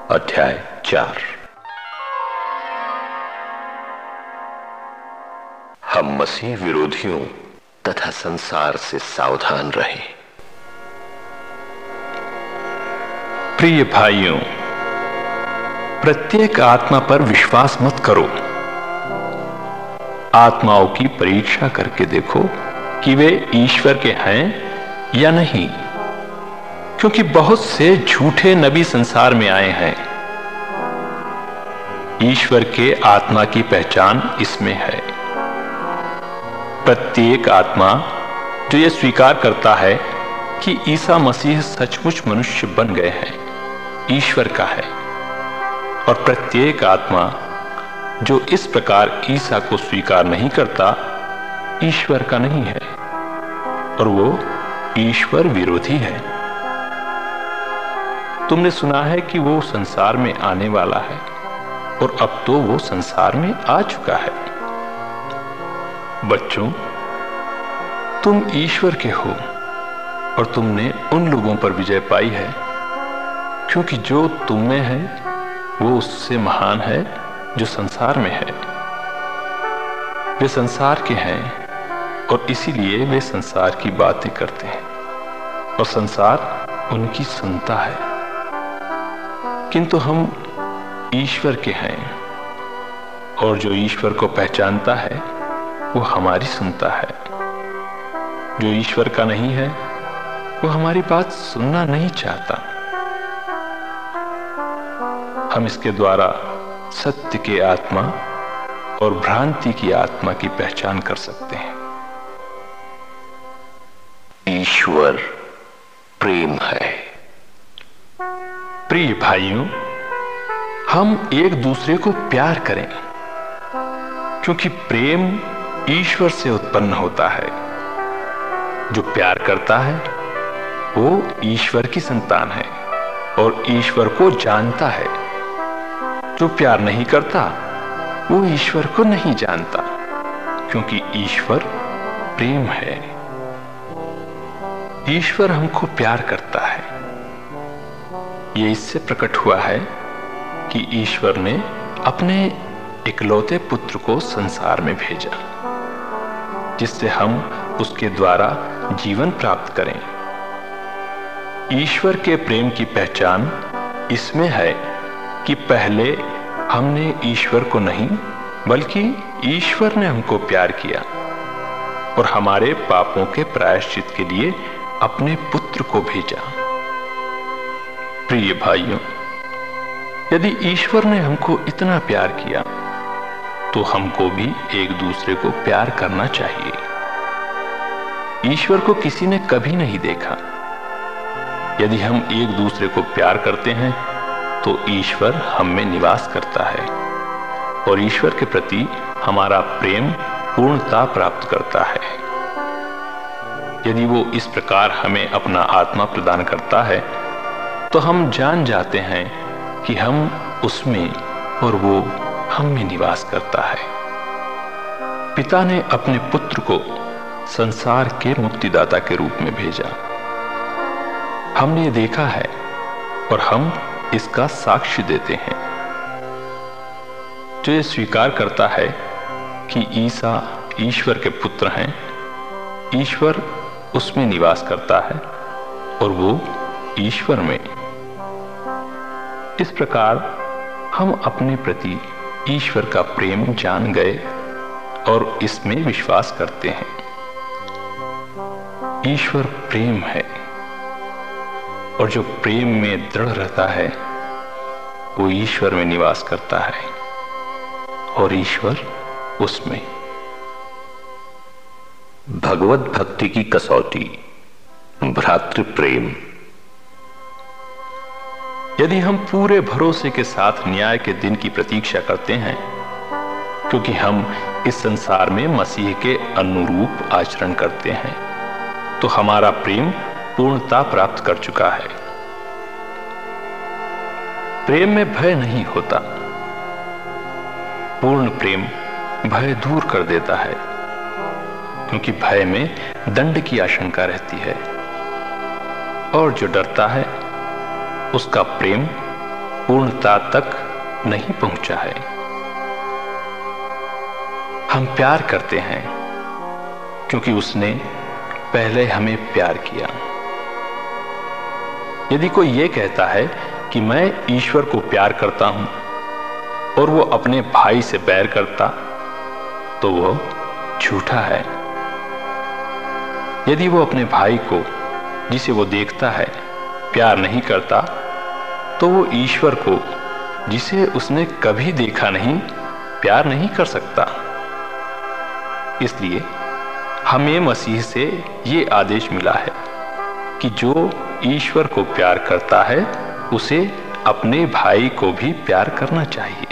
अध्याय 4। हम मसीह विरोधियों तथा संसार से सावधान रहें। प्रिय भाइयों, प्रत्येक आत्मा पर विश्वास मत करो। आत्माओं की परीक्षा करके देखो कि वे ईश्वर के हैं या नहीं, क्योंकि बहुत से झूठे नबी संसार में आए हैं। ईश्वर के आत्मा की पहचान इसमें है। प्रत्येक आत्मा जो यह स्वीकार करता है कि ईसा मसीह सचमुच मनुष्य बन गए हैं, ईश्वर का है, और प्रत्येक आत्मा जो इस प्रकार ईसा को स्वीकार नहीं करता, ईश्वर का नहीं है, और वो ईश्वर विरोधी है। तुमने सुना है कि वो संसार में आने वाला है, और अब तो वो संसार में आ चुका है। बच्चों, तुम ईश्वर के हो, और तुमने उन लोगों पर विजय पाई है, क्योंकि जो तुम में है वो उससे महान है जो संसार में है। वे संसार के हैं, और इसीलिए वे संसार की बातें करते हैं, और संसार उनकी सुनता है। किंतु हम ईश्वर के हैं, और जो ईश्वर को पहचानता है वो हमारी सुनता है। जो ईश्वर का नहीं है वो हमारी बात सुनना नहीं चाहता। हम इसके द्वारा सत्य के आत्मा और भ्रांति की आत्मा की पहचान कर सकते हैं। ईश्वर प्रेम है। प्रिय भाइयों, हम एक दूसरे को प्यार करें, क्योंकि प्रेम ईश्वर से उत्पन्न होता है। जो प्यार करता है वो ईश्वर की संतान है और ईश्वर को जानता है। जो प्यार नहीं करता वो ईश्वर को नहीं जानता, क्योंकि ईश्वर प्रेम है। ईश्वर हमको प्यार करता है। ये इससे प्रकट हुआ है कि ईश्वर ने अपने इकलौते पुत्र को संसार में भेजा, जिससे हम उसके द्वारा जीवन प्राप्त करें। ईश्वर के प्रेम की पहचान इसमें है कि पहले हमने ईश्वर को नहीं, बल्कि ईश्वर ने हमको प्यार किया और हमारे पापों के प्रायश्चित के लिए अपने पुत्र को भेजा। प्रिय भाइयों, यदि ईश्वर ने हमको इतना प्यार किया तो हमको भी एक दूसरे को प्यार करना चाहिए। ईश्वर को किसी ने कभी नहीं देखा। यदि हम एक दूसरे को प्यार करते हैं तो ईश्वर हम में निवास करता है, और ईश्वर के प्रति हमारा प्रेम पूर्णता प्राप्त करता है। यदि वो इस प्रकार हमें अपना आत्मा प्रदान करता है तो हम जान जाते हैं कि हम उसमें और वो हम में निवास करता है। पिता ने अपने पुत्र को संसार के मुक्तिदाता के रूप में भेजा। हमने ये देखा है और हम इसका साक्ष्य देते हैं। जो ये स्वीकार करता है कि ईसा ईश्वर के पुत्र हैं, ईश्वर उसमें निवास करता है और वो ईश्वर में। इस प्रकार हम अपने प्रति ईश्वर का प्रेम जान गए और इसमें विश्वास करते हैं। ईश्वर प्रेम है, और जो प्रेम में दृढ़ रहता है वो ईश्वर में निवास करता है और ईश्वर उसमें। भगवत भक्ति की कसौटी, भ्रातृ प्रेम। यदि हम पूरे भरोसे के साथ न्याय के दिन की प्रतीक्षा करते हैं, क्योंकि हम इस संसार में मसीह के अनुरूप आचरण करते हैं, तो हमारा प्रेम पूर्णता प्राप्त कर चुका है। प्रेम में भय नहीं होता। पूर्ण प्रेम भय दूर कर देता है, क्योंकि भय में दंड की आशंका रहती है, और जो डरता है उसका प्रेम पूर्णता तक नहीं पहुंचा है। हम प्यार करते हैं क्योंकि उसने पहले हमें प्यार किया। यदि कोई ये कहता है कि मैं ईश्वर को प्यार करता हूं और वो अपने भाई से बैर करता, तो वो झूठा है। यदि वो अपने भाई को, जिसे वो देखता है, प्यार नहीं करता, तो वो ईश्वर को, जिसे उसने कभी देखा नहीं, प्यार नहीं कर सकता। इसलिए हमें मसीह से ये आदेश मिला है कि जो ईश्वर को प्यार करता है उसे अपने भाई को भी प्यार करना चाहिए।